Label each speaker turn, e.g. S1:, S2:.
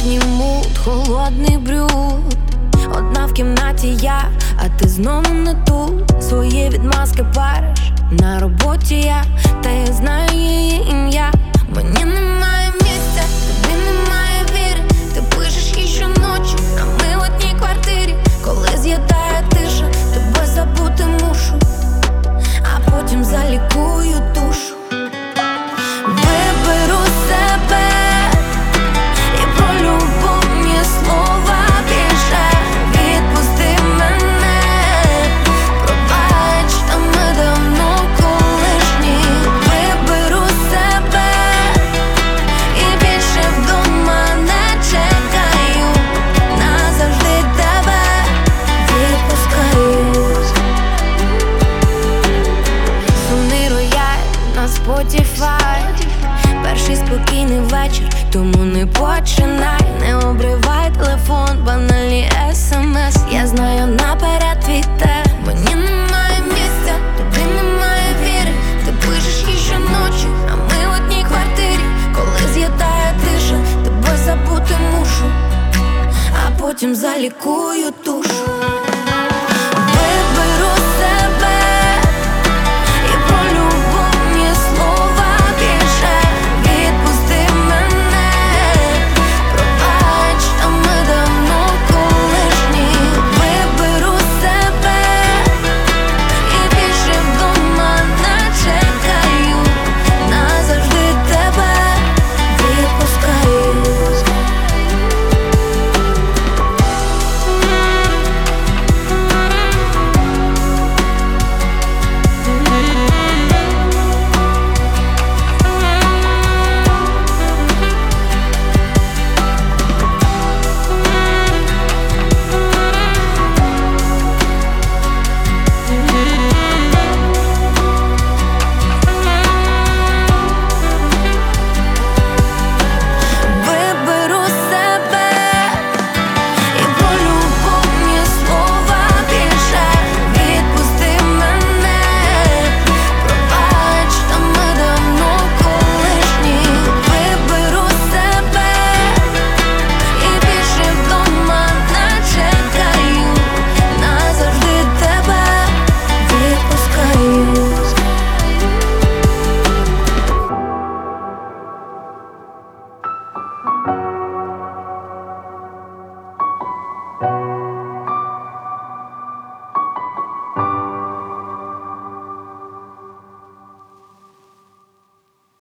S1: Вечірній мут, холодний брюд. Одна в кімнаті я, а ти знову не тут. Свої відмазки париш, на роботі я, та я знаю її ім'я. Мені немає місця, тобі немає віри. Ти пишеш їй щоночі, а ми в одній квартирі. Коли з'їдає тиша, тебе забути мушу, а потім залікую душу. Виберу себе і про любовні слова більше. Відпусти мене, пробач, та ми давно колишні. Виберу себе і більше вдома не чекаю. Назавжди тебе відпускаю. Сумний рояль на Spotify. Перший спокійний вечір, тому не починай. Не обривай телефон, банальні смс. Я знаю наперед твій те. Мені немає місця, тобі немає віри. Ти пишеш їй щоночі, а ми в одній квартирі. Коли з'їдає тиша, тебе забути мушу, а потім залікую душу. Виберу себе і про любовні слова більше. Відпусти мене, пробач, та ми давно колишні. Виберу себе і більше вдома не чекаю. Назавжди тебе відпускаю. Виберу себе і про любовні слова більше. Відпусти мене, пробач, та ми давно колишні. Виберу себе і більше вдома не чекаю. Назавжди тебе відпускаю.